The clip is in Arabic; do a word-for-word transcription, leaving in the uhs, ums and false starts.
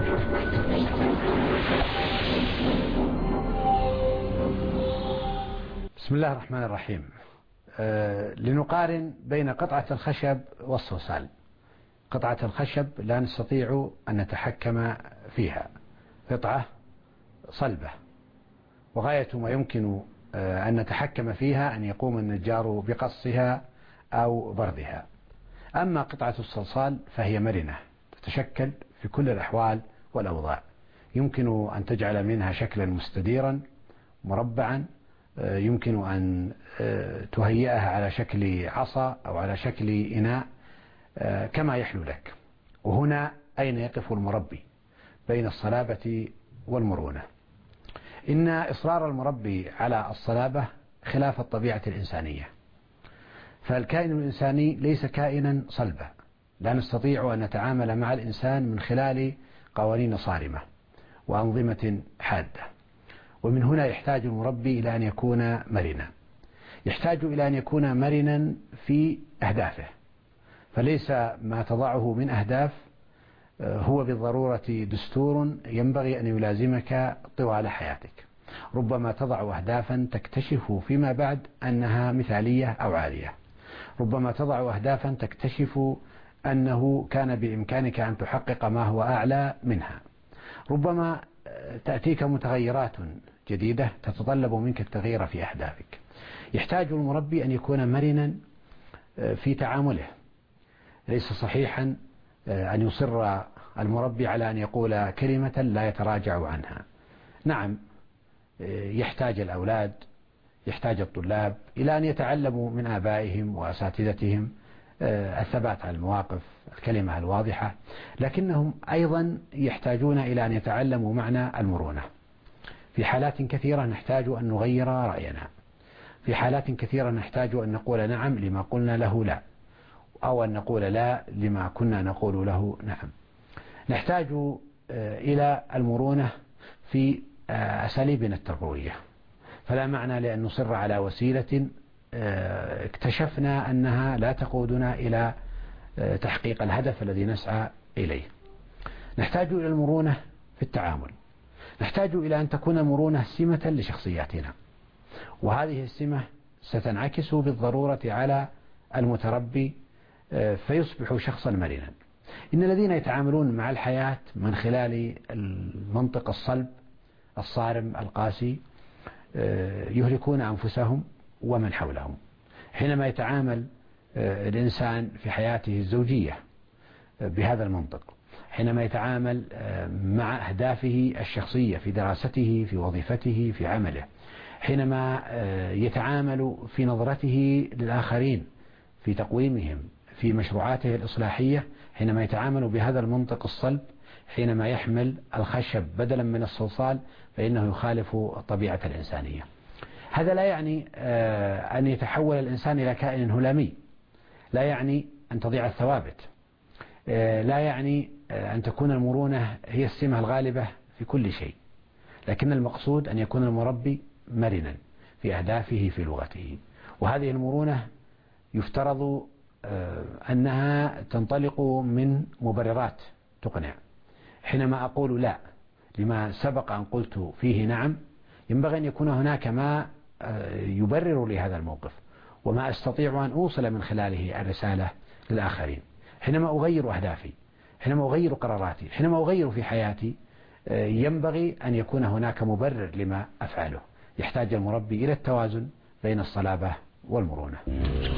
بسم الله الرحمن الرحيم. أه لنقارن بين قطعة الخشب والصلصال. قطعة الخشب لا نستطيع أن نتحكم فيها، قطعة صلبة، وغاية ما يمكن أه أن نتحكم فيها أن يقوم النجار بقصها أو بردها. أما قطعة الصلصال فهي مرنة، تتشكل في كل الأحوال والأوضاع، يمكن أن تجعل منها شكلا مستديرا مربعا، يمكن أن تهيئها على شكل عصا أو على شكل إناء كما يحلو لك. وهنا أين يقف المربي بين الصلابة والمرونة؟ إن إصرار المربي على الصلابة خلاف الطبيعة الإنسانية، فالكائن الإنساني ليس كائنا صلبا، لا نستطيع أن نتعامل مع الإنسان من خلال قوانين صارمة وأنظمة حادة. ومن هنا يحتاج المربي إلى أن يكون مرنا، يحتاج إلى أن يكون مرنا في أهدافه، فليس ما تضعه من أهداف هو بالضرورة دستور ينبغي أن يلازمك طوال حياتك. ربما تضع أهدافا تكتشف فيما بعد أنها مثالية أو عالية، ربما تضع أهدافا تكتشف أنه كان بإمكانك أن تحقق ما هو أعلى منها، ربما تأتيك متغيرات جديدة تتطلب منك التغيير في أهدافك. يحتاج المربي أن يكون مرنا في تعامله، ليس صحيحا أن يصر المربي على أن يقول كلمة لا يتراجع عنها. نعم، يحتاج الأولاد، يحتاج الطلاب إلى أن يتعلموا من آبائهم وأساتذتهم الثبات على المواقف، الكلمة الواضحة، لكنهم أيضا يحتاجون إلى أن يتعلموا معنى المرونة. في حالات كثيرة نحتاج أن نغير رأينا، في حالات كثيرة نحتاج أن نقول نعم لما قلنا له لا، أو أن نقول لا لما كنا نقول له نعم. نحتاج إلى المرونة في أساليبنا التربوية، فلا معنى لأن نصر على وسيلة اكتشفنا أنها لا تقودنا إلى تحقيق الهدف الذي نسعى إليه. نحتاج إلى المرونة في التعامل، نحتاج إلى أن تكون المرونة سمة لشخصياتنا، وهذه السمة ستنعكس بالضرورة على المتربي فيصبح شخصا مرنا. إن الذين يتعاملون مع الحياة من خلال المنطق الصلب الصارم القاسي يهلكون أنفسهم ومن حولهم. حينما يتعامل الإنسان في حياته الزوجية بهذا المنطق، حينما يتعامل مع أهدافه الشخصية في دراسته في وظيفته في عمله، حينما يتعامل في نظرته للآخرين في تقويمهم في مشروعاته الإصلاحية، حينما يتعامل بهذا المنطق الصلب، حينما يحمل الخشب بدلا من الصلصال، فإنه يخالف الطبيعة الإنسانية. هذا لا يعني أن يتحول الإنسان إلى كائن هلامي، لا يعني أن تضيع الثوابت، لا يعني أن تكون المرونة هي السمة الغالبة في كل شيء، لكن المقصود أن يكون المربي مرنا في أهدافه في لغته. وهذه المرونة يفترض أنها تنطلق من مبررات تقنع. حينما أقول لا لما سبق أن قلت فيه نعم، ينبغي أن يكون هناك ما يبرر لهذا الموقف وما أستطيع أن أوصل من خلاله الرسالة للآخرين. حينما أغير أهدافي، حينما أغير قراراتي، حينما أغير في حياتي، ينبغي أن يكون هناك مبرر لما أفعله. يحتاج المربي إلى التوازن بين الصلابة والمرونة.